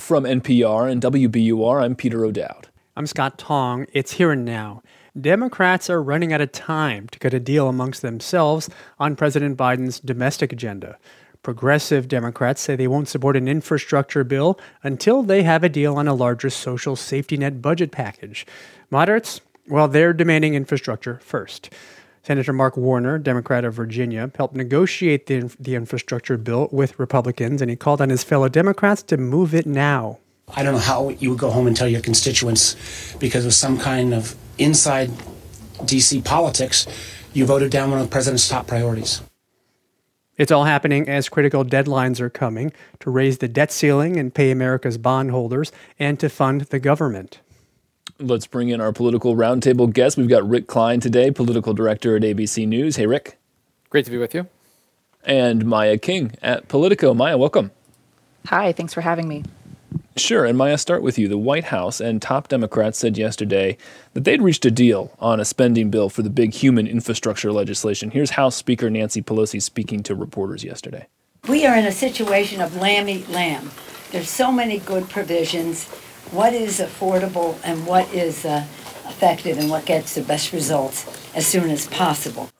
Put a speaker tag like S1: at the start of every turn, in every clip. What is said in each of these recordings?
S1: From NPR and WBUR, I'm Peter O'Dowd.
S2: I'm Scott Tong. It's Here and Now. Democrats are running out of time to get a deal amongst themselves on President Biden's domestic agenda. Progressive Democrats say they won't support an infrastructure bill until they have a deal on a larger social safety net budget package. Moderates, well, they're demanding infrastructure first. Senator Mark Warner, Democrat of Virginia, helped negotiate the infrastructure bill with Republicans, and he called on his fellow Democrats to move it now.
S3: I don't know how you would go home and tell your constituents, because of some kind of inside D.C. politics, you voted down one of the president's top priorities.
S2: It's all happening as critical deadlines are coming to raise the debt ceiling and pay America's bondholders and to fund the government.
S1: Let's bring in our political roundtable guest. We've got Rick Klein today, political director at ABC News. Hey, Rick.
S4: Great to be with you.
S1: And Maya King at Politico. Maya, welcome.
S5: Hi, thanks for having me.
S1: Sure, and Maya, start with you. The White House and top Democrats said yesterday that they'd reached a deal on a spending bill for the big human infrastructure legislation. Here's House Speaker Nancy Pelosi speaking to reporters yesterday.
S6: We are in a situation of lamb eat lamb. There's so many good provisions. What is affordable and what is effective and what gets the best results as soon as possible.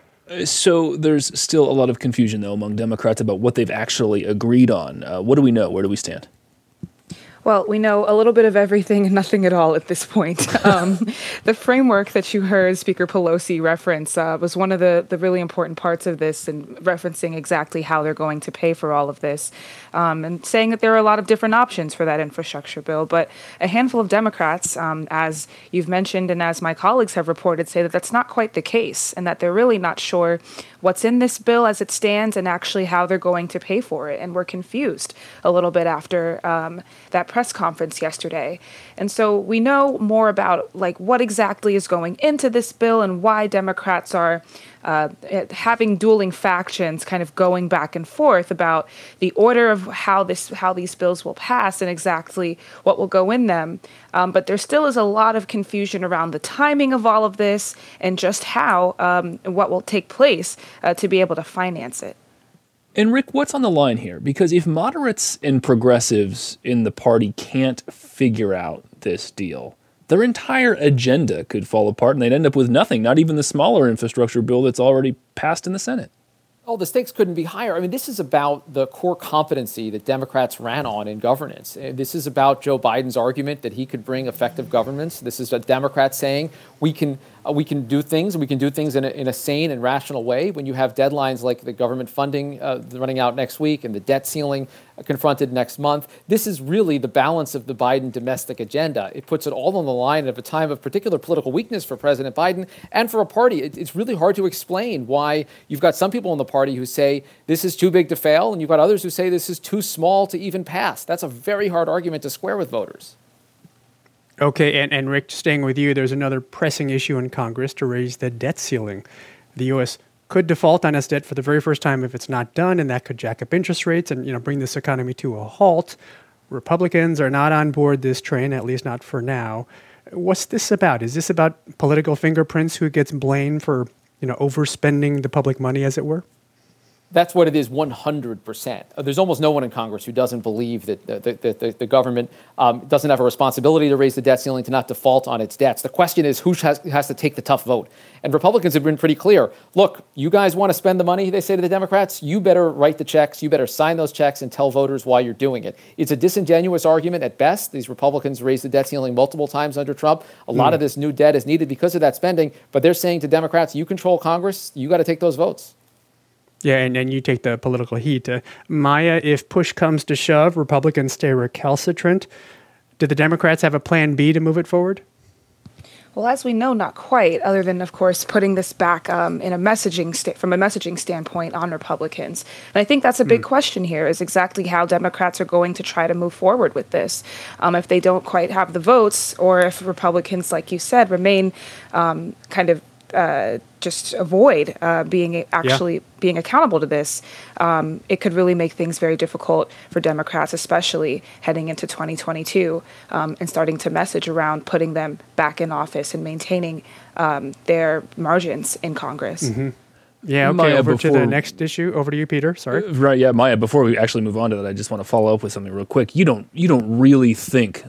S1: So there's still a lot of confusion, though, among Democrats about what they've actually agreed on. What do we know? Where do we stand?
S5: Well, we know a little bit of everything and nothing at all at this point. The framework that you heard Speaker Pelosi reference was one of the really important parts of this, and referencing exactly how they're going to pay for all of this, and saying that there are a lot of different options for that infrastructure bill. But a handful of Democrats, as you've mentioned and as my colleagues have reported, say that that's not quite the case and that they're really not sure what's in this bill as it stands and actually how they're going to pay for it. And we're confused a little bit after that press conference yesterday. And so we know more about what exactly is going into this bill and why Democrats are having dueling factions kind of going back and forth about the order of how these bills will pass and exactly what will go in them. But there still is a lot of confusion around the timing of all of this and just how what will take place to be able to finance it.
S1: And Rick, what's on the line here? Because if moderates and progressives in the party can't figure out this deal, their entire agenda could fall apart and they'd end up with nothing, not even the smaller infrastructure bill that's already passed in the Senate.
S4: Oh, the stakes couldn't be higher. I mean, this is about the core competency that Democrats ran on in governance. This is about Joe Biden's argument that he could bring effective governance. This is a Democrat saying we can do things. We can do things in a sane and rational way. When you have deadlines like the government funding running out next week and the debt ceiling confronted next month, this is really the balance of the Biden domestic agenda. It puts it all on the line at a time of particular political weakness for President Biden and for a party. It's really hard to explain why you've got some people in the party who say this is too big to fail, and you've got others who say this is too small to even pass. That's a very hard argument to square with voters.
S2: Okay, and Rick, staying with you, there's another pressing issue in Congress to raise the debt ceiling. The U.S. could default on its debt for the very first time if it's not done, and that could jack up interest rates and bring this economy to a halt. Republicans are not on board this train, at least not for now. What's this about? Is this about political fingerprints? Who gets blamed for overspending the public money, as it were?
S4: That's what it is 100%. There's almost no one in Congress who doesn't believe that the government doesn't have a responsibility to raise the debt ceiling, to not default on its debts. The question is who has to take the tough vote. And Republicans have been pretty clear. Look, you guys want to spend the money, they say to the Democrats, you better write the checks, you better sign those checks and tell voters why you're doing it. It's a disingenuous argument at best. These Republicans raised the debt ceiling multiple times under Trump. A lot of this new debt is needed because of that spending. But they're saying to Democrats, you control Congress, you got to take those votes.
S2: Yeah, and you take the political heat. Maya, if push comes to shove, Republicans stay recalcitrant. Do the Democrats have a plan B to move it forward?
S5: Well, as we know, not quite, other than, of course, putting this back from a messaging standpoint on Republicans. And I think that's a big question here, is exactly how Democrats are going to try to move forward with this. If they don't quite have the votes, or if Republicans, like you said, remain just avoid being accountable to this, it could really make things very difficult for Democrats, especially heading into 2022 and starting to message around putting them back in office and maintaining their margins in Congress.
S1: Mm-hmm.
S2: Yeah, okay,
S1: Maya,
S2: over to the next issue. Over to you, Peter. Sorry.
S1: Right, yeah, Maya, before we actually move on to that, I just want to follow up with something real quick. You don't really think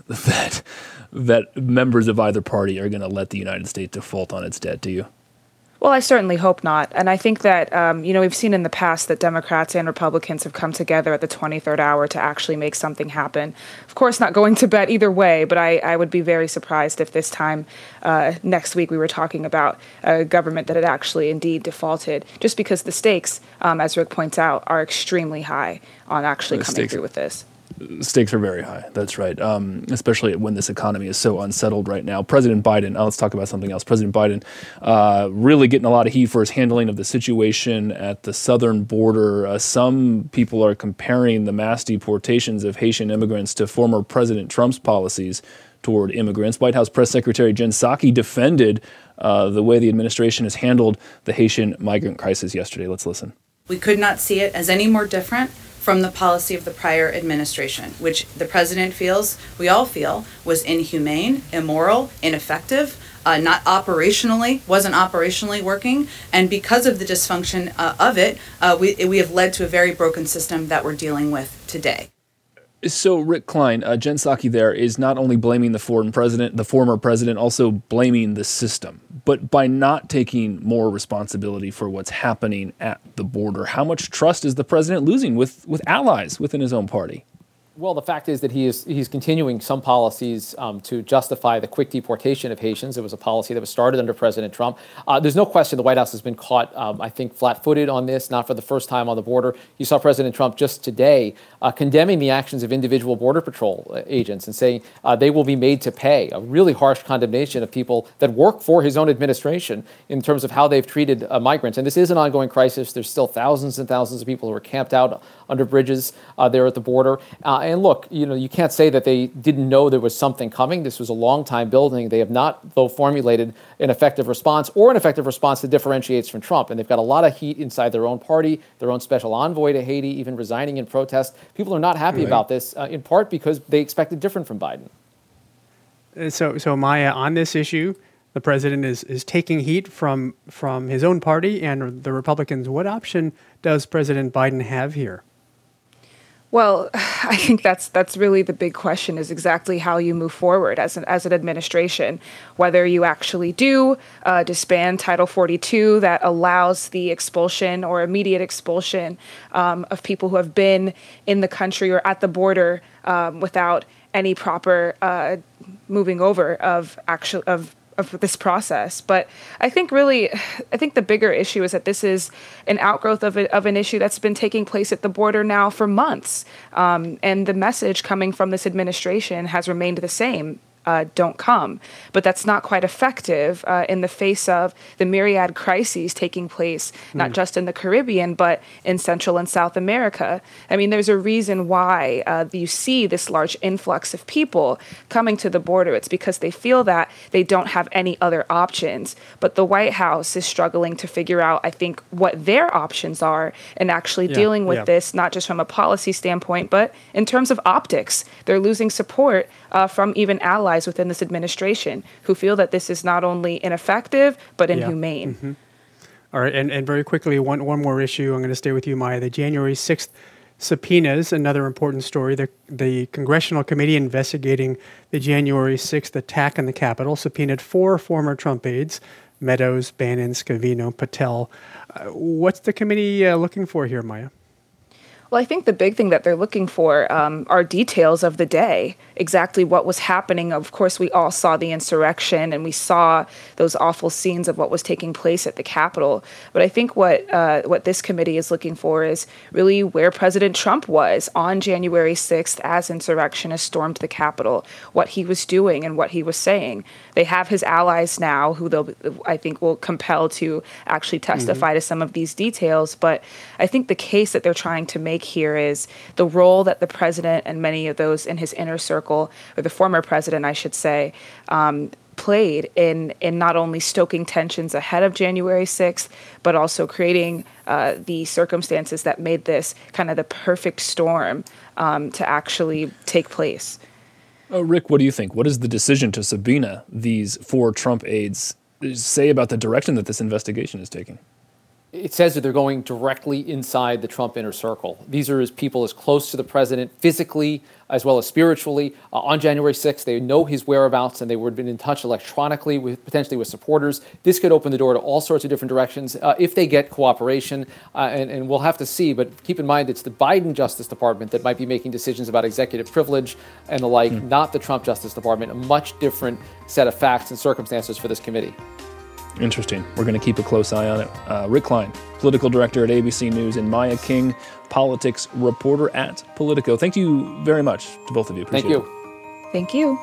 S1: that members of either party are going to let the United States default on its debt, do you?
S5: Well, I certainly hope not. And I think that, we've seen in the past that Democrats and Republicans have come together at the 23rd hour to actually make something happen. Of course, not going to bet either way, but I would be very surprised if this time next week we were talking about a government that had actually indeed defaulted, just because the stakes, as Rick points out, are extremely high on actually coming through with this.
S1: Stakes are very high. That's right. Especially when this economy is so unsettled right now. President Biden, let's talk about something else. President Biden really getting a lot of heat for his handling of the situation at the southern border. Some people are comparing the mass deportations of Haitian immigrants to former President Trump's policies toward immigrants. White House Press Secretary Jen Psaki defended the way the administration has handled the Haitian migrant crisis yesterday. Let's listen.
S7: We could not see it as any more different from the policy of the prior administration, which the president feels, we all feel, was inhumane, immoral, ineffective, wasn't operationally working. And because of the dysfunction of it, we have led to a very broken system that we're dealing with today.
S1: So Rick Klein, Jen Psaki there is not only blaming the former president, also blaming the system. But by not taking more responsibility for what's happening at the border, how much trust is the president losing with allies within his own party?
S4: Well, the fact is that he's continuing some policies to justify the quick deportation of Haitians. It was a policy that was started under President Trump. There's no question the White House has been caught, I think, flat-footed on this, not for the first time on the border. You saw President Trump just today condemning the actions of individual Border Patrol agents and saying they will be made to pay, a really harsh condemnation of people that work for his own administration in terms of how they've treated migrants. And this is an ongoing crisis. There's still thousands and thousands of people who are camped out under bridges there at the border. And look, you can't say that they didn't know there was something coming. This was a long time building. They have not, though, formulated an effective response that differentiates from Trump. And they've got a lot of heat inside their own party, their own special envoy to Haiti, even resigning in protest. People are not happy about this, in part because they expected different from Biden.
S2: So Maya, on this issue, the president is taking heat from his own party and the Republicans. What option does President Biden have here?
S5: Well, I think that's really the big question, is exactly how you move forward as an administration, whether you actually do disband Title 42 that allows the expulsion or immediate expulsion of people who have been in the country or at the border without any proper moving over of this process. But I think the bigger issue is that this is an outgrowth of an issue that's been taking place at the border now for months. And the message coming from this administration has remained the same. Don't come. But that's not quite effective in the face of the myriad crises taking place, not just in the Caribbean, but in Central and South America. I mean, there's a reason why you see this large influx of people coming to the border. It's because they feel that they don't have any other options. But the White House is struggling to figure out, I think, what their options are in actually dealing with this, not just from a policy standpoint, but in terms of optics. They're losing support from even allies within this administration who feel that this is not only ineffective, but inhumane.
S2: Mm-hmm. All right, and very quickly, one more issue. I'm going to stay with you, Maya. The January 6th subpoenas, another important story. The Congressional Committee investigating the January 6th attack on the Capitol subpoenaed 4 former Trump aides, Meadows, Bannon, Scavino, Patel. What's the committee looking for here, Maya?
S5: Well, I think the big thing that they're looking for are details of the day, exactly what was happening. Of course, we all saw the insurrection and we saw those awful scenes of what was taking place at the Capitol. But I think what this committee is looking for is really where President Trump was on January 6th as insurrectionists stormed the Capitol, what he was doing and what he was saying. They have his allies now who I think will compel to actually testify to some of these details. But I think the case that they're trying to make here is the role that the president and many of those in his inner circle, or the former president, I should say, played in not only stoking tensions ahead of January 6th, but also creating the circumstances that made this kind of the perfect storm to actually take place.
S1: Rick, what do you think? What does the decision to subpoena these 4 Trump aides say about the direction that this investigation is taking?
S4: it says that they're going directly inside the Trump inner circle. These are people as close to the president physically as well as spiritually. On January 6th, they know his whereabouts, and they would have been in touch electronically, potentially with supporters. This could open the door to all sorts of different directions if they get cooperation, and we'll have to see. But keep in mind, it's the Biden Justice Department that might be making decisions about executive privilege and the like, not the Trump Justice Department. A much different set of facts and circumstances for this committee.
S1: Interesting. We're going to keep a close eye on it. Rick Klein, political director at ABC News, and Maya King, politics reporter at Politico. Thank you very much to both of you. Appreciate it.
S4: Thank you.
S5: Thank you.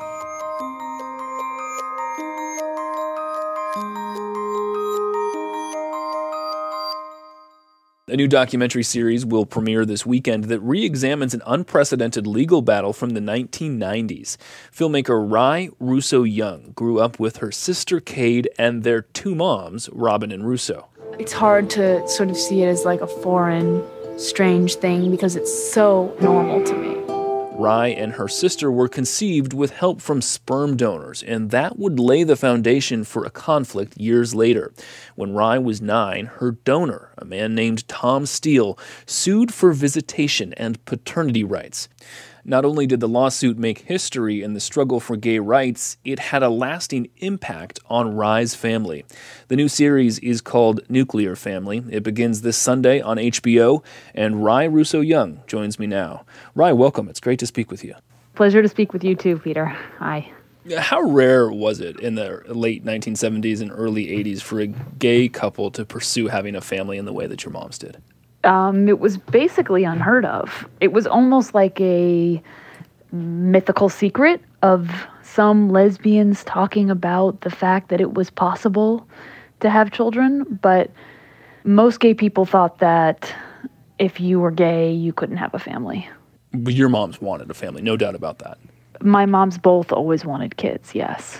S1: A new documentary series will premiere this weekend that re-examines an unprecedented legal battle from the 1990s. Filmmaker Rai Russo Young grew up with her sister Cade and their two moms, Robin and Russo.
S8: It's hard to sort of see it as like a foreign, strange thing because it's so normal to me.
S1: Rai and her sister were conceived with help from sperm donors, and that would lay the foundation for a conflict years later. When Rai was 9, her donor, a man named Tom Steele, sued for visitation and paternity rights. Not only did the lawsuit make history in the struggle for gay rights, it had a lasting impact on Rai's family. The new series is called Nuclear Family. It begins this Sunday on HBO, and Rai Russo Young joins me now. Rai, welcome. It's great to speak with you.
S8: Pleasure to speak with you too, Peter. Hi.
S1: How rare was it in the late 1970s and early 80s for a gay couple to pursue having a family in the way that your moms did?
S8: It was basically unheard of. It was almost like a mythical secret of some lesbians talking about the fact that it was possible to have children, but most gay people thought that if you were gay, you couldn't have a family.
S1: But your moms wanted a family, no doubt about that.
S8: My moms both always wanted kids, yes.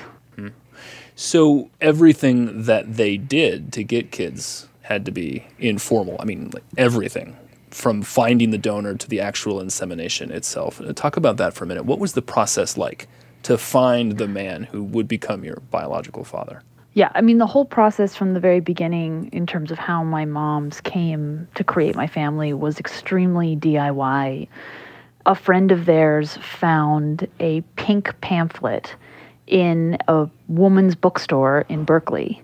S1: So everything that they did to get kids had to be informal. I mean, like everything from finding the donor to the actual insemination itself. Talk about that for a minute. What was the process like to find the man who would become your biological father?
S8: Yeah, I mean, the whole process from the very beginning in terms of how my moms came to create my family was extremely DIY. A friend of theirs found a pink pamphlet in a woman's bookstore in Berkeley.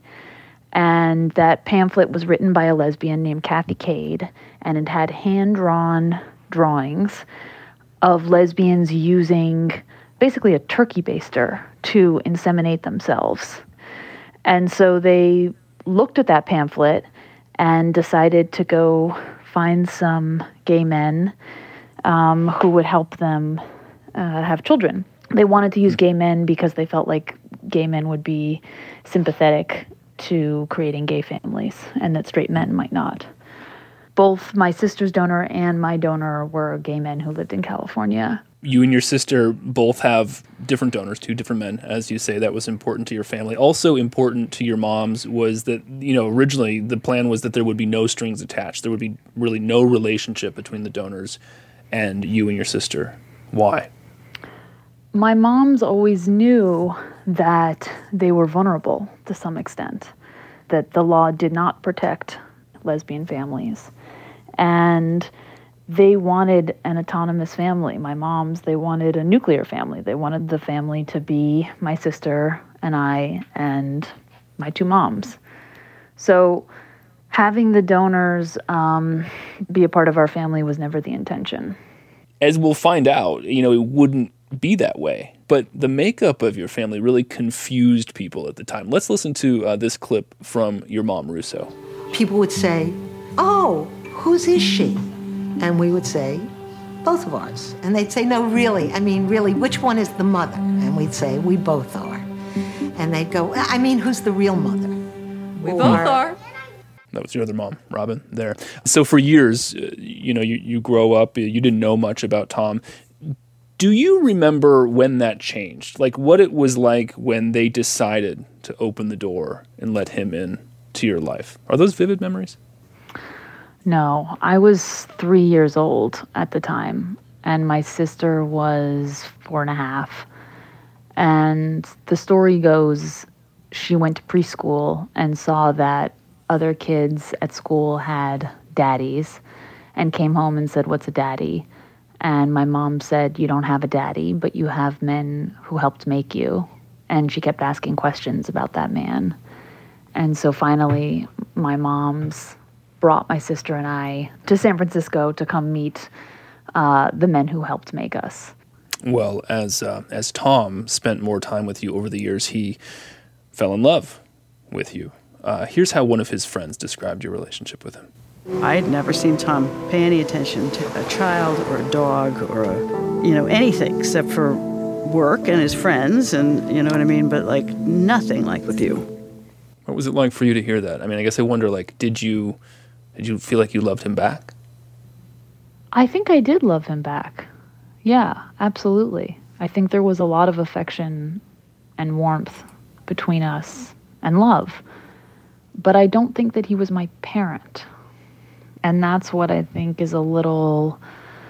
S8: And that pamphlet was written by a lesbian named Kathy Cade, and it had hand-drawn drawings of lesbians using basically a turkey baster to inseminate themselves. And so they looked at that pamphlet and decided to go find some gay men who would help them have children. They wanted to use gay men because they felt like gay men would be sympathetic to creating gay families and that straight men might not. Both my sister's donor and my donor were gay men who lived in California.
S1: You and your sister both have different donors, two different men, as you say. That was important to your family. Also important to your moms was that, originally the plan was that there would be no strings attached. There would be really no relationship between the donors and you and your sister. Why?
S8: My moms always knew that they were vulnerable to some extent, that the law did not protect lesbian families. And they wanted an autonomous family. My moms, they wanted a nuclear family. They wanted the family to be my sister and I and my two moms. So having the donors be a part of our family was never the intention.
S1: As we'll find out, it wouldn't be that way. But the makeup of your family really confused people at the time. Let's listen to this clip from your mom, Russo.
S9: People would say, "Oh, whose is she?" And we would say, "Both of ours." And they'd say, "No, really, which one is the mother?" And we'd say, "We both are." And they'd go, "Who's the real mother?"
S10: We both are.
S1: That was your other mom, Robin, there. So for years, you grow up, you didn't know much about Tom. Do you remember when that changed? Like what it was like when they decided to open the door and let him in to your life? Are those vivid memories?
S8: No, I was 3 years old at the time, and my sister was 4.5. And the story goes, she went to preschool and saw that other kids at school had daddies and came home and said, "What's a daddy?" And my mom said, "You don't have a daddy, but you have men who helped make you." And she kept asking questions about that man. And so finally, my mom's brought my sister and I to San Francisco to come meet the men who helped make us.
S1: Well, as Tom spent more time with you over the years, he fell in love with you. Here's how one of his friends described your relationship with him.
S10: I had never seen Tom pay any attention to a child or a dog or anything except for work and his friends, and you know what I mean, but like nothing like with you.
S1: What was it like for you to hear that? I mean, I guess I wonder, like, did you feel like you loved him back?
S8: I think I did love him back. Yeah, absolutely. I think there was a lot of affection and warmth between us and love. But I don't think that he was my parent. And that's what I think is a little,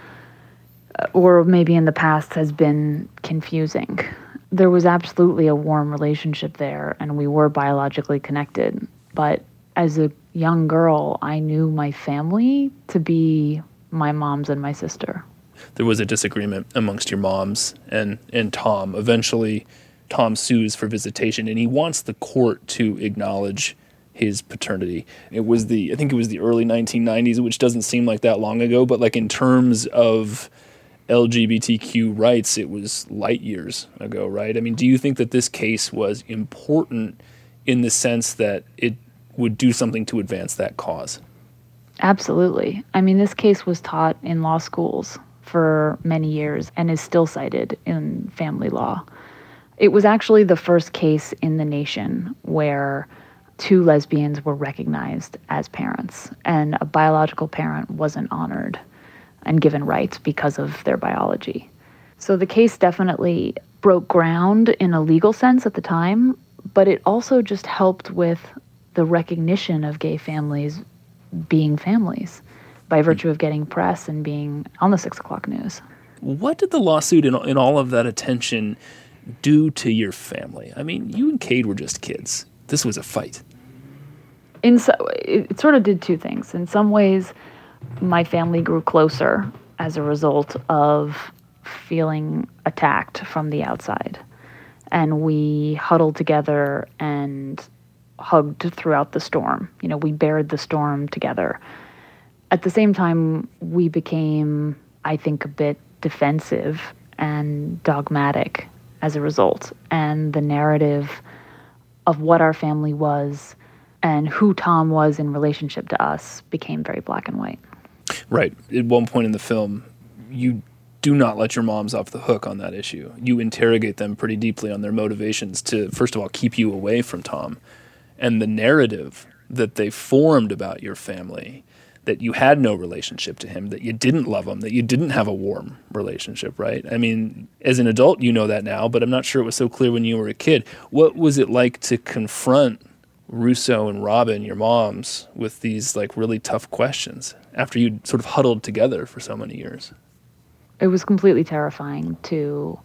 S8: or maybe in the past has been confusing. There was absolutely a warm relationship there, and we were biologically connected. But as a young girl, I knew my family to be my mom's and my sister.
S1: There was a disagreement amongst your moms and Tom. Eventually, Tom sues for visitation, and he wants the court to acknowledge his paternity. I think it was the early 1990s, which doesn't seem like that long ago, but like in terms of LGBTQ rights, it was light years ago, right? I mean, do you think that this case was important in the sense that it would do something to advance that cause?
S8: Absolutely. I mean, this case was taught in law schools for many years and is still cited in family law. It was actually the first case in the nation where two lesbians were recognized as parents, and a biological parent wasn't honored and given rights because of their biology. So the case definitely broke ground in a legal sense at the time, but it also just helped with the recognition of gay families being families by virtue of getting press and being on the 6 o'clock news.
S1: What did the lawsuit and all of that attention do to your family? I mean, you and Cade were just kids. This was a fight.
S8: It sort of did two things. In some ways, my family grew closer as a result of feeling attacked from the outside. And we huddled together and hugged throughout the storm. You know, we bared the storm together. At the same time, we became, I think, a bit defensive and dogmatic as a result. And the narrative of what our family was and who Tom was in relationship to us became very black and white.
S1: Right. At one point in the film, you do not let your moms off the hook on that issue. You interrogate them pretty deeply on their motivations to, first of all, keep you away from Tom. And the narrative that they formed about your family, that you had no relationship to him, that you didn't love him, that you didn't have a warm relationship, right? I mean, as an adult, you know that now, but I'm not sure it was so clear when you were a kid. What was it like to confront Russo and Robin, your moms, with these like really tough questions after you'd sort of huddled together for so many years?
S8: It was completely terrifying to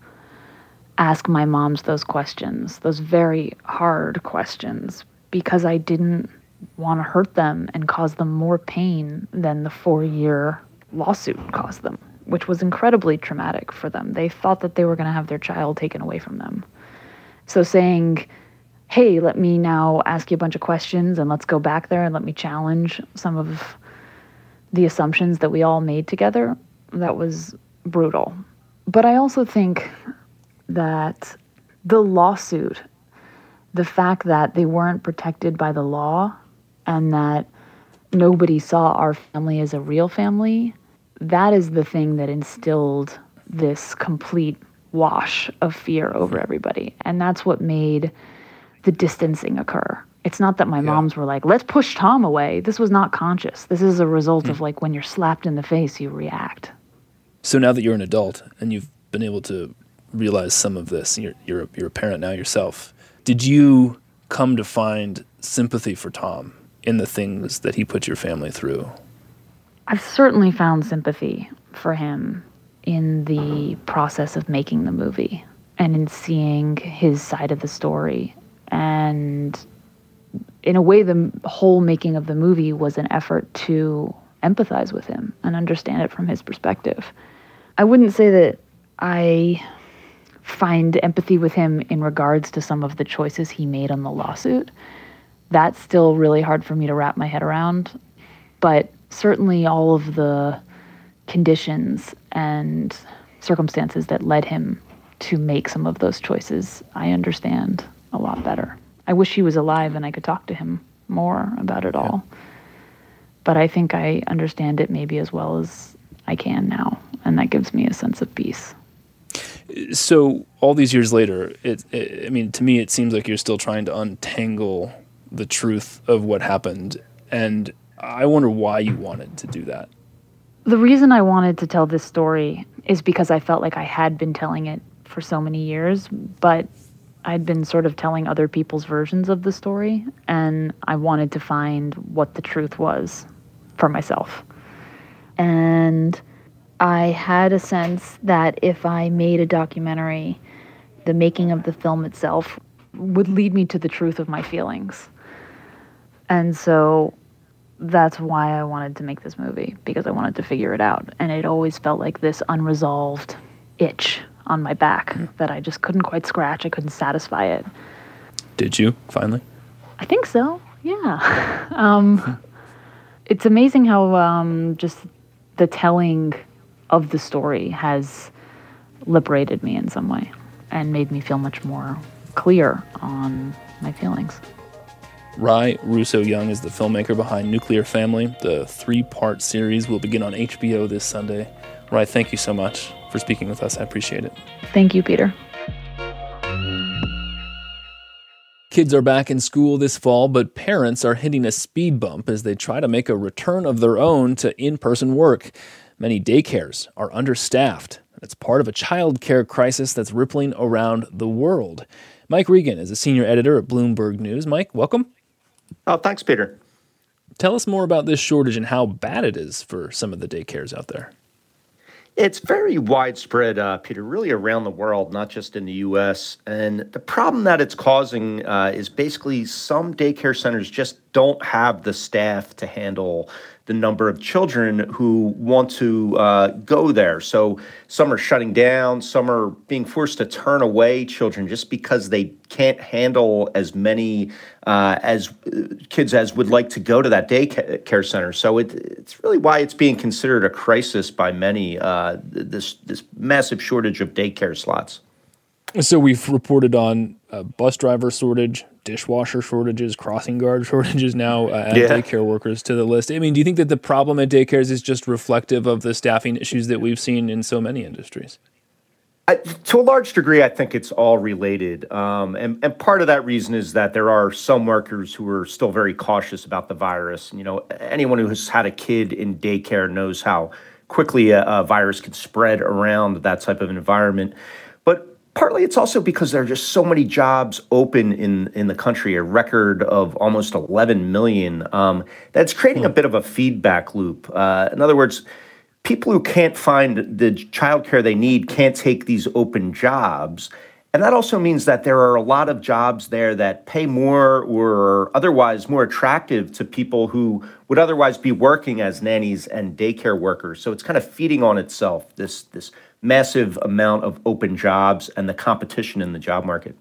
S8: ask my moms those questions, those very hard questions, because I didn't want to hurt them and cause them more pain than the 4-year lawsuit caused them, which was incredibly traumatic for them. They thought that they were going to have their child taken away from them. So saying, hey, let me now ask you a bunch of questions and let's go back there and let me challenge some of the assumptions that we all made together, that was brutal. But I also think that the lawsuit, the fact that they weren't protected by the law and that nobody saw our family as a real family, that is the thing that instilled this complete wash of fear over everybody. And that's what made the distancing occur. It's not that my moms were like, let's push Tom away. This was not conscious. This is a result of like when you're slapped in the face, you react.
S1: So now that you're an adult and you've been able to realize some of this, you're a parent now yourself, did you come to find sympathy for Tom in the things that he put your family through?
S8: I've certainly found sympathy for him in the process of making the movie and in seeing his side of the story. And in a way, the whole making of the movie was an effort to empathize with him and understand it from his perspective. I wouldn't say that I find empathy with him in regards to some of the choices he made on the lawsuit. That's still really hard for me to wrap my head around. But certainly all of the conditions and circumstances that led him to make some of those choices, I understand a lot better. I wish he was alive and I could talk to him more about it all. But I think I understand it maybe as well as I can now, and that gives me a sense of peace.
S1: So all these years later, I mean, to me, it seems like you're still trying to untangle the truth of what happened, and I wonder why you wanted to do that.
S8: The reason I wanted to tell this story is because I felt like I had been telling it for so many years, but I'd been sort of telling other people's versions of the story, and I wanted to find what the truth was for myself. And I had a sense that if I made a documentary, the making of the film itself would lead me to the truth of my feelings. And so that's why I wanted to make this movie, because I wanted to figure it out. And it always felt like this unresolved itch on my back that I just couldn't quite scratch. I couldn't satisfy it.
S1: Did you, finally?
S8: I think so, yeah. It's amazing how just the telling of the story has liberated me in some way and made me feel much more clear on my feelings.
S1: Ry Russo-Young is the filmmaker behind Nuclear Family. The 3-part series will begin on HBO this Sunday. Ry, thank you so much for speaking with us. I appreciate it.
S8: Thank you, Peter.
S1: Kids are back in school this fall, but parents are hitting a speed bump as they try to make a return of their own to in-person work. Many daycares are understaffed. It's part of a child care crisis that's rippling around the world. Mike Regan is a senior editor at Bloomberg News. Mike, welcome.
S11: Oh, thanks, Peter.
S1: Tell us more about this shortage and how bad it is for some of the daycares out there.
S11: It's very widespread, Peter, really around the world, not just in the U.S. And the problem that it's causing is basically some daycare centers just don't have the staff to handle the number of children who want to go there. So some are shutting down, some are being forced to turn away children just because they can't handle as many as kids as would like to go to that daycare center. So it's really why it's being considered a crisis by many, this massive shortage of daycare slots.
S1: So we've reported on bus driver shortage, dishwasher shortages, crossing guard shortages now, add daycare workers to the list. I mean, do you think that the problem at daycares is just reflective of the staffing issues that we've seen in so many industries?
S11: To a large degree, I think it's all related. And part of that reason is that there are some workers who are still very cautious about the virus. You know, anyone who has had a kid in daycare knows how quickly a virus can spread around that type of environment. But partly it's also because there are just so many jobs open in the country, a record of almost 11 million. That's creating a bit of a feedback loop. In other words, people who can't find the childcare they need can't take these open jobs. And that also means that there are a lot of jobs there that pay more or are otherwise more attractive to people who would otherwise be working as nannies and daycare workers. So it's kind of feeding on itself, this massive amount of open jobs and the competition in the job market.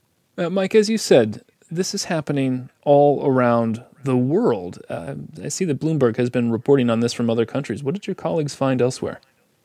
S1: Mike, as you said, this is happening all around the world. I see that Bloomberg has been reporting on this from other countries. What did your colleagues find elsewhere?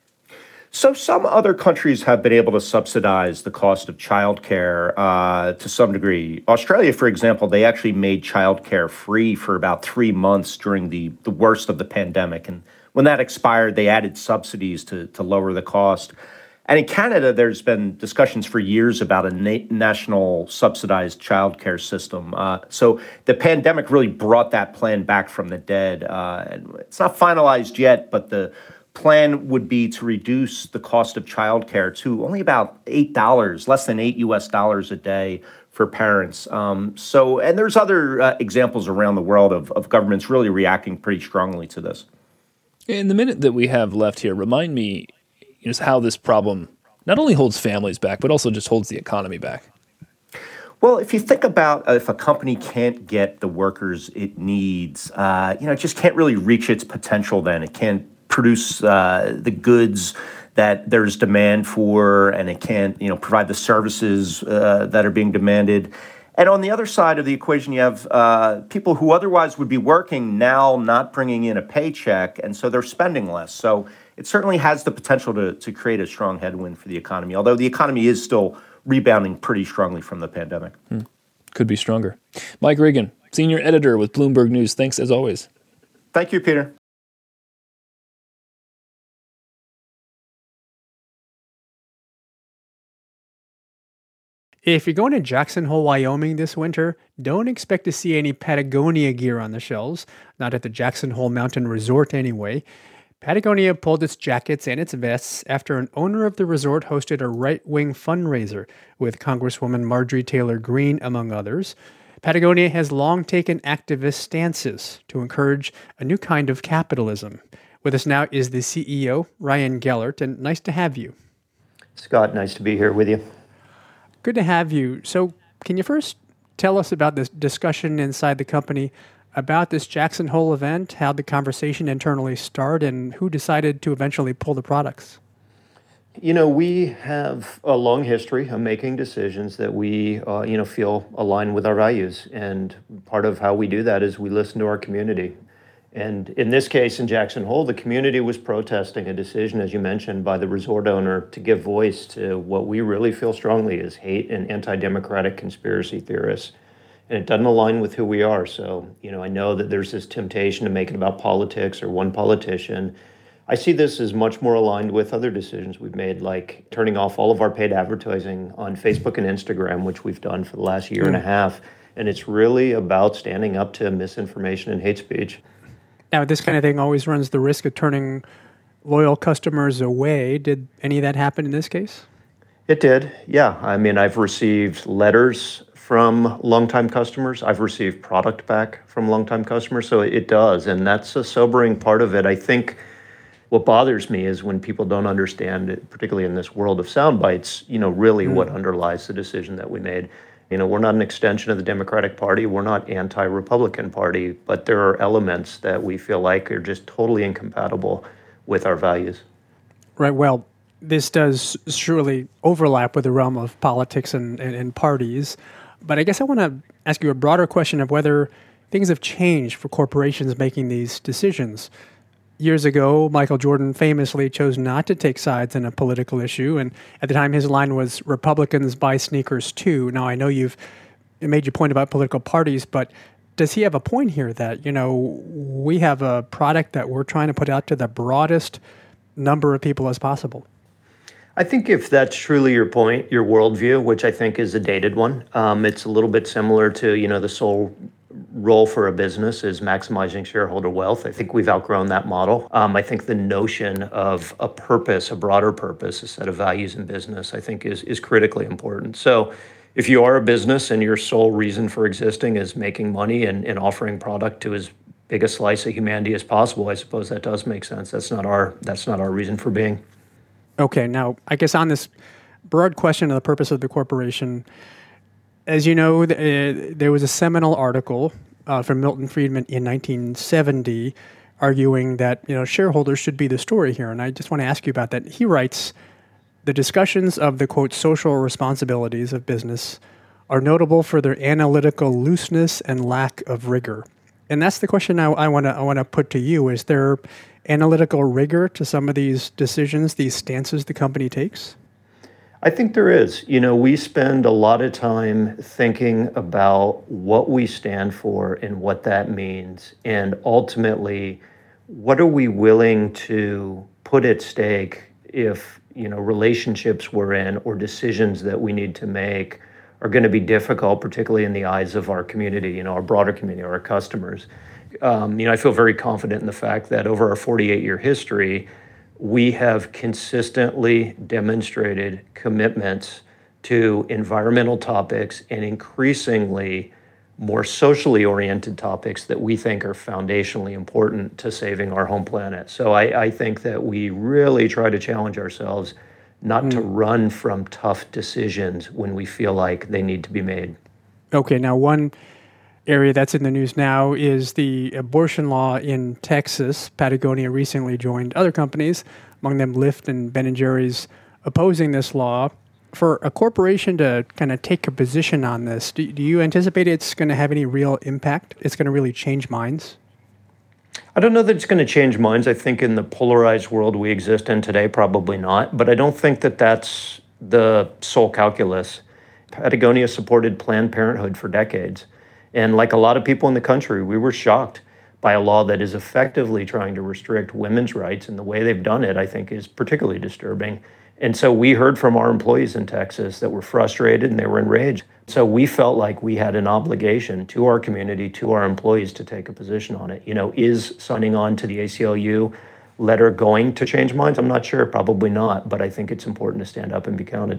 S11: So some other countries have been able to subsidize the cost of childcare to some degree. Australia, for example, they actually made childcare free for about 3 months during the worst of the pandemic. And when that expired, they added subsidies to lower the cost. And in Canada, there's been discussions for years about a national subsidized childcare system. So the pandemic really brought that plan back from the dead. And it's not finalized yet, but the plan would be to reduce the cost of childcare to only about $8, less than $8 a day for parents. And there's other examples around the world of governments really reacting pretty strongly to this.
S1: In the minute that we have left here, remind me how this problem not only holds families back, but also just holds the economy back.
S11: Well, if you think about if a company can't get the workers it needs, it just can't really reach its potential then. It can't produce the goods that there's demand for, and it can't, provide the services that are being demanded. And on the other side of the equation, you have people who otherwise would be working now not bringing in a paycheck, and so they're spending less. So it certainly has the potential to create a strong headwind for the economy, although the economy is still rebounding pretty strongly from the pandemic.
S1: Could be stronger. Mike Regan, senior editor with Bloomberg News. Thanks as always.
S11: Thank you, Peter.
S2: If you're going to Jackson Hole, Wyoming this winter, don't expect to see any Patagonia gear on the shelves, not at the Jackson Hole Mountain Resort anyway. Patagonia pulled its jackets and its vests after an owner of the resort hosted a right-wing fundraiser with Congresswoman Marjorie Taylor Greene, among others. Patagonia has long taken activist stances to encourage a new kind of capitalism. With us now is the CEO, Ryan Gellert, and nice to have you.
S12: Scott, nice to be here with you.
S2: Good to have you. So can you first tell us about this discussion inside the company about this Jackson Hole event, how the conversation internally started, and who decided to eventually pull the products?
S12: We have a long history of making decisions that we, feel align with our values. And part of how we do that is we listen to our community. And in this case, in Jackson Hole, the community was protesting a decision, as you mentioned, by the resort owner to give voice to what we really feel strongly is hate and anti-democratic conspiracy theorists. And it doesn't align with who we are. So, I know that there's this temptation to make it about politics or one politician. I see this as much more aligned with other decisions we've made, like turning off all of our paid advertising on Facebook and Instagram, which we've done for the last year and a half. And it's really about standing up to misinformation and hate speech.
S2: Now, this kind of thing always runs the risk of turning loyal customers away. Did any of that happen in this case?
S12: It did, yeah. I've received letters from longtime customers. I've received product back from longtime customers, so it does. And that's a sobering part of it. I think what bothers me is when people don't understand it, particularly in this world of sound bites, really what underlies the decision that we made. We're not an extension of the Democratic Party. We're not anti-Republican Party, but there are elements that we feel like are just totally incompatible with our values.
S2: Right. Well, this does surely overlap with the realm of politics and parties. But I guess I want to ask you a broader question of whether things have changed for corporations making these decisions. Years ago, Michael Jordan famously chose not to take sides in a political issue, and at the time his line was, "Republicans buy sneakers too." Now, I know you've made your point about political parties, but does he have a point here that, we have a product that we're trying to put out to the broadest number of people as possible?
S12: I think if that's truly your point, your worldview, which I think is a dated one, it's a little bit similar to, the sole role for a business is maximizing shareholder wealth. I think we've outgrown that model. I think the notion of a purpose, a broader purpose, a set of values in business, I think is critically important. So if you are a business and your sole reason for existing is making money and offering product to as big a slice of humanity as possible, I suppose that does make sense. That's not our reason for being.
S2: Okay, now I guess on this broad question of the purpose of the corporation, as you know, there was a seminal article from Milton Friedman in 1970 arguing that shareholders should be the story here, and I just want to ask you about that. He writes, "The discussions of the, quote, social responsibilities of business are notable for their analytical looseness and lack of rigor." And that's the question I want to put to you. Is there analytical rigor to some of these decisions, these stances the company takes?
S12: I think there is. We spend a lot of time thinking about what we stand for and what that means. And ultimately, what are we willing to put at stake if, relationships we're in or decisions that we need to make are going to be difficult, particularly in the eyes of our community, our broader community, our customers. I feel very confident in the fact that over our 48-year history, we have consistently demonstrated commitments to environmental topics and increasingly more socially oriented topics that we think are foundationally important to saving our home planet. So I think that we really try to challenge ourselves not to run from tough decisions when we feel like they need to be made.
S2: Okay, now one area that's in the news now is the abortion law in Texas. Patagonia recently joined other companies, among them Lyft and Ben & Jerry's, opposing this law. For a corporation to kind of take a position on this, do you anticipate it's going to have any real impact? It's going to really change minds?
S12: I don't know that it's going to change minds. I think in the polarized world we exist in today, probably not. But I don't think that that's the sole calculus. Patagonia supported Planned Parenthood for decades. And like a lot of people in the country, we were shocked by a law that is effectively trying to restrict women's rights. And the way they've done it, I think, is particularly disturbing. And so we heard from our employees in Texas that were frustrated and they were enraged. So we felt like we had an obligation to our community, to our employees, to take a position on it. You know, is signing on to the ACLU letter going to change minds? I'm not sure, probably not, but I think it's important to stand up and be counted.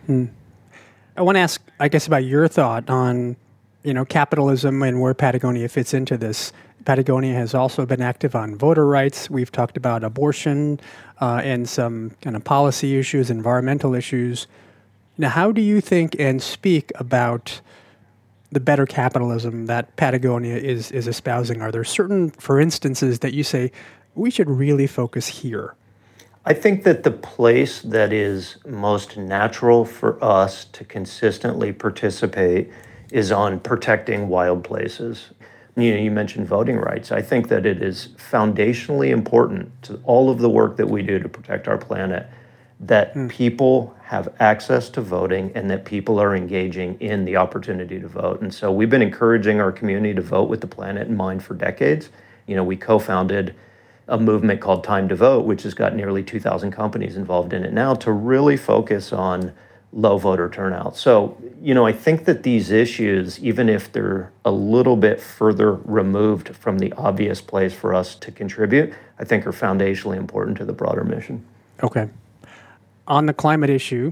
S2: I want to ask, I guess, about your thought on, capitalism and where Patagonia fits into this. Patagonia has also been active on voter rights. We've talked about abortion and some kind of policy issues, environmental issues. Now, how do you think and speak about the better capitalism that Patagonia is espousing? Are there certain, for instances, that you say, we should really focus here?
S12: I think that the place that is most natural for us to consistently participate is on protecting wild places. You mentioned voting rights. I think that it is foundationally important to all of the work that we do to protect our planet that people have access to voting and that people are engaging in the opportunity to vote. And so we've been encouraging our community to vote with the planet in mind for decades. We co-founded a movement called Time to Vote, which has got nearly 2,000 companies involved in it now, to really focus on low voter turnout. So, I think that these issues, even if they're a little bit further removed from the obvious place for us to contribute, I think are foundationally important to the broader mission.
S2: Okay. On the climate issue,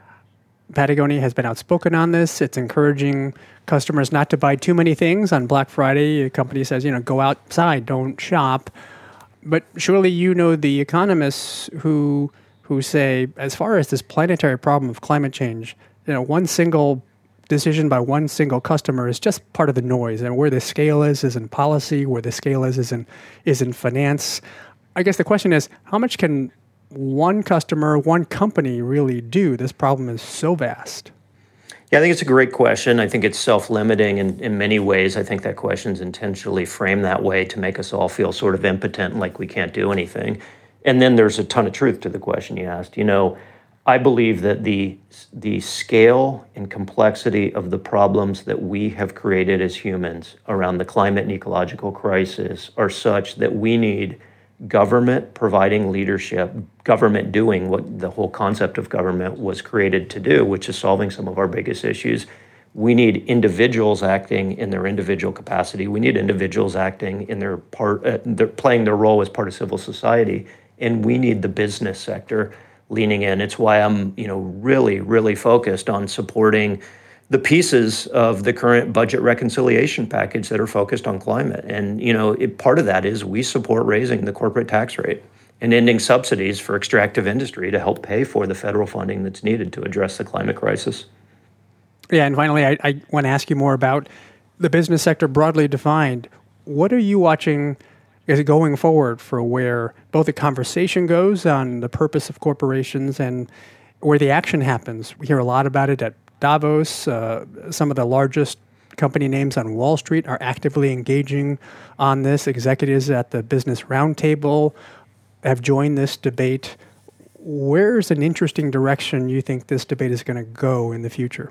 S2: Patagonia has been outspoken on this. It's encouraging customers not to buy too many things. On Black Friday, the company says, go outside, don't shop. But surely the economists who say, as far as this planetary problem of climate change, one single decision by one single customer is just part of the noise. And where the scale is in policy, where the scale is in finance. I guess the question is, how much can one customer, one company really do? This problem is so vast.
S12: Yeah, I think it's a great question. I think it's self-limiting in many ways. I think that question's intentionally framed that way to make us all feel sort of impotent, like we can't do anything. And then there's a ton of truth to the question you asked. I believe that the scale and complexity of the problems that we have created as humans around the climate and ecological crisis are such that we need government providing leadership, government doing what the whole concept of government was created to do, which is solving some of our biggest issues. We need individuals acting in their individual capacity. We need individuals acting in their playing their role as part of civil society. And we need the business sector leaning in. It's why I'm, really, really focused on supporting the pieces of the current budget reconciliation package that are focused on climate. And, part of that is we support raising the corporate tax rate and ending subsidies for extractive industry to help pay for the federal funding that's needed to address the climate crisis.
S2: Yeah, and finally, I want to ask you more about the business sector broadly defined. What are you watching going forward for where both the conversation goes on the purpose of corporations and where the action happens? We hear a lot about it at Davos. Some of the largest company names on Wall Street are actively engaging on this. Executives at the Business Roundtable have joined this debate. Where's an interesting direction you think this debate is going to go in the future?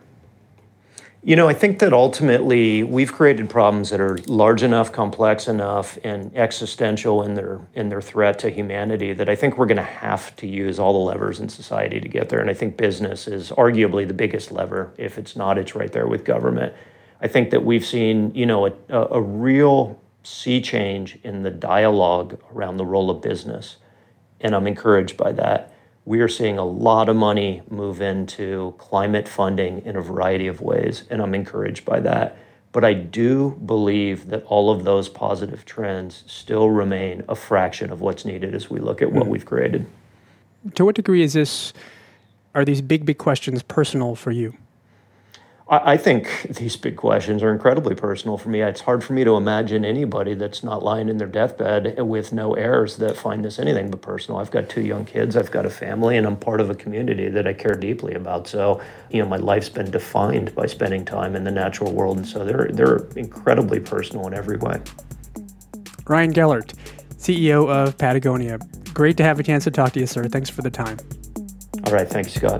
S12: I think that ultimately we've created problems that are large enough, complex enough, and existential in their threat to humanity that I think we're going to have to use all the levers in society to get there. And I think business is arguably the biggest lever. If it's not, it's right there with government. I think that we've seen, a real sea change in the dialogue around the role of business. And I'm encouraged by that. We are seeing a lot of money move into climate funding in a variety of ways, and I'm encouraged by that. But I do believe that all of those positive trends still remain a fraction of what's needed as we look at what we've created.
S2: To what degree are these big questions personal for you?
S12: I think these big questions are incredibly personal for me. It's hard for me to imagine anybody that's not lying in their deathbed with no heirs that find this anything but personal. I've got 2 young kids, I've got a family, and I'm part of a community that I care deeply about. So, my life's been defined by spending time in the natural world, and so they're incredibly personal in every way.
S2: Ryan Gellert, CEO of Patagonia. Great to have a chance to talk to you, sir. Thanks for the time.
S12: All right, thanks, Scott.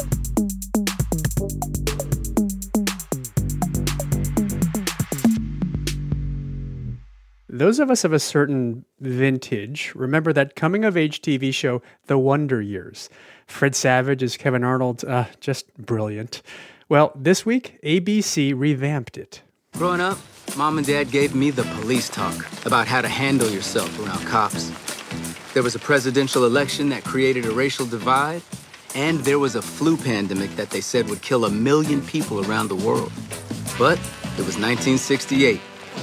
S2: Those of us of a certain vintage remember that coming-of-age TV show, The Wonder Years. Fred Savage as Kevin Arnold, just brilliant. Well, this week, ABC revamped it.
S13: Growing up, Mom and Dad gave me the police talk about how to handle yourself around cops. There was a presidential election that created a racial divide, and there was a flu pandemic that they said would kill 1 million people around the world. But it was 1968.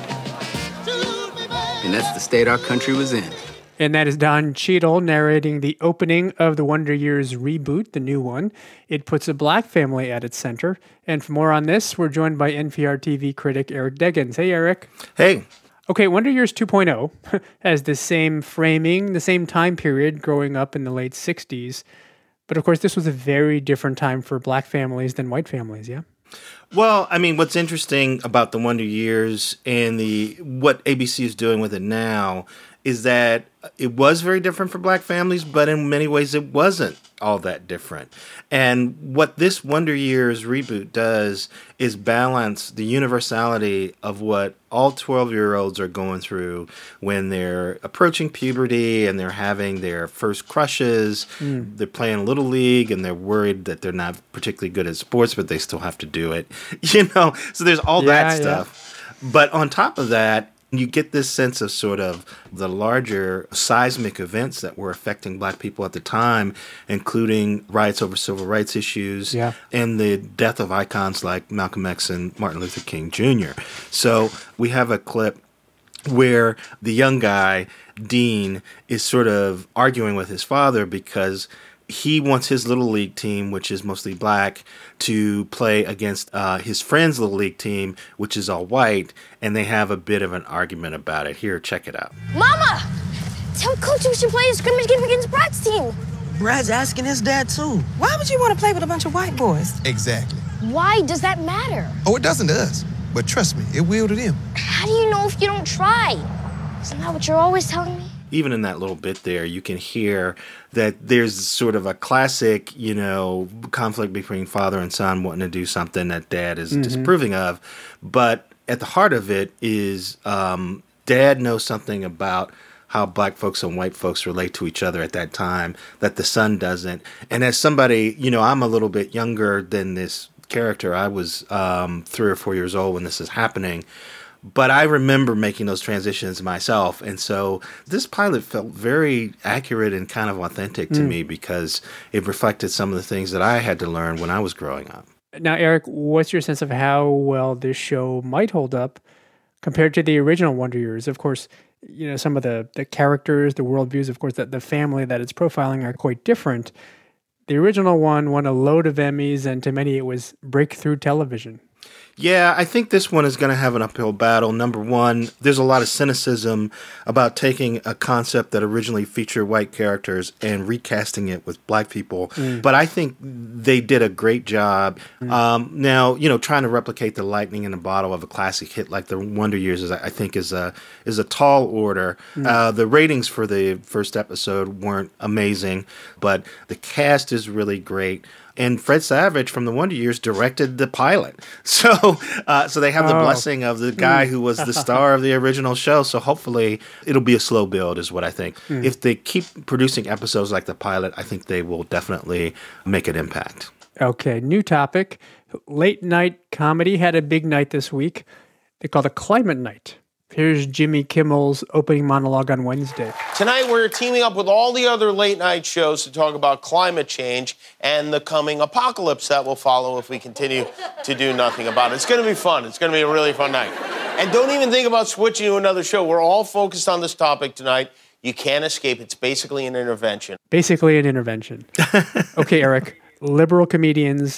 S13: And that's the state our country was in.
S2: And that is Don Cheadle narrating the opening of the Wonder Years reboot, the new one. It puts a black family at its center. And for more on this, we're joined by NPR TV critic Eric Deggans. Hey, Eric.
S14: Hey.
S2: Okay, Wonder Years 2.0 has the same framing, the same time period growing up in the late 60s. But of course, this was a very different time for black families than white families, yeah?
S14: Well, I mean, what's interesting about the Wonder Years and what ABC is doing with it now is that it was very different for black families, but in many ways it wasn't all that different. And what this Wonder Years reboot does is balance the universality of what all 12-year-olds are going through when they're approaching puberty and they're having their first crushes. They're playing Little League and they're worried that they're not particularly good at sports, but they still have to do it. So there's all that stuff. But on top of that, you get this sense of sort of the larger seismic events that were affecting black people at the time, including riots over civil rights issues and the death of icons like Malcolm X and Martin Luther King Jr. So we have a clip where the young guy, Dean, is sort of arguing with his father because he wants his Little League team, which is mostly black, to play against his friend's Little League team, which is all white, and they have a bit of an argument about it. Here, check it out.
S15: Mama! Tell Coach we should play a scrimmage game against Brad's team.
S16: Brad's asking his dad, too. Why would you want to play with a bunch of white boys?
S15: Exactly. Why does that matter?
S17: Oh, it doesn't to us. But trust me, it will to them.
S15: How do you know if you don't try? Isn't that what you're always telling me?
S14: Even in that little bit there, you can hear that there's sort of a classic, conflict between father and son wanting to do something that dad is disapproving of. But at the heart of it is dad knows something about how black folks and white folks relate to each other at that time that the son doesn't. And as somebody, I'm a little bit younger than this character. I was 3 or 4 years old when this is happening. But I remember making those transitions myself. And so this pilot felt very accurate and kind of authentic to me because it reflected some of the things that I had to learn when I was growing up.
S2: Now, Eric, what's your sense of how well this show might hold up compared to the original Wonder Years? Of course, some of the characters, the worldviews, of course, the family that it's profiling are quite different. The original one won a load of Emmys, and to many it was breakthrough television.
S14: Yeah, I think this one is going to have an uphill battle. Number one, there's a lot of cynicism about taking a concept that originally featured white characters and recasting it with black people. But I think they did a great job. Now, trying to replicate the lightning in the bottle of a classic hit like The Wonder Years I think is a tall order. The ratings for the first episode weren't amazing, but the cast is really great. And Fred Savage from The Wonder Years directed the pilot. So they have the blessing of the guy who was the star of the original show. So hopefully it'll be a slow build is what I think. If they keep producing episodes like the pilot, I think they will definitely make an impact.
S2: Okay, new topic. Late night comedy had a big night this week. They call it Climate Night. Here's Jimmy Kimmel's opening monologue on Wednesday.
S18: Tonight, we're teaming up with all the other late-night shows to talk about climate change and the coming apocalypse that will follow if we continue to do nothing about it. It's going to be fun. It's going to be a really fun night. And don't even think about switching to another show. We're all focused on this topic tonight. You can't escape. It's basically an intervention.
S2: Basically an intervention. Okay, Eric. Liberal comedians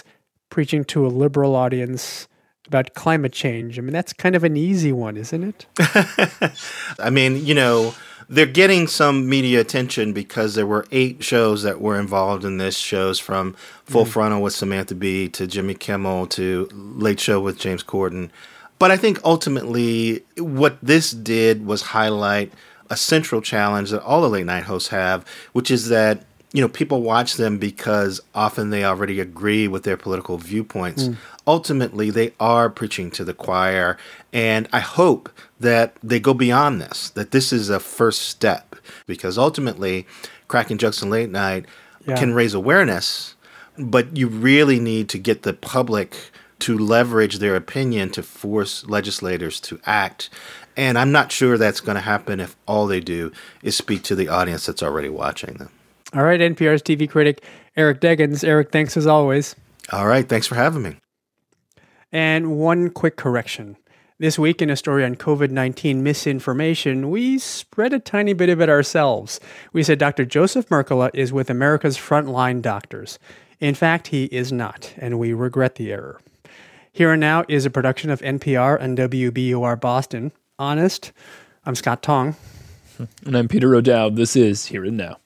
S2: preaching to a liberal audience about climate change. I mean, that's kind of an easy one, isn't it?
S14: I mean, they're getting some media attention because there were 8 shows that were involved in this, shows from Full Frontal with Samantha Bee to Jimmy Kimmel to Late Show with James Corden. But I think ultimately what this did was highlight a central challenge that all the late night hosts have, which is that people watch them because often they already agree with their political viewpoints. Ultimately, they are preaching to the choir, and I hope that they go beyond this, that this is a first step, because ultimately, Cracking Jokes in Late Night can raise awareness, but you really need to get the public to leverage their opinion to force legislators to act. And I'm not sure that's going to happen if all they do is speak to the audience that's already watching them.
S2: All right, NPR's TV critic, Eric Deggans. Eric, thanks as always.
S14: All right, thanks for having me.
S2: And one quick correction. This week in a story on COVID-19 misinformation, we spread a tiny bit of it ourselves. We said Dr. Joseph Mercola is with America's frontline doctors. In fact, he is not, and we regret the error. Here and Now is a production of NPR and WBUR Boston. Honest, I'm Scott Tong.
S1: And I'm Peter O'Dowd. This is Here and Now.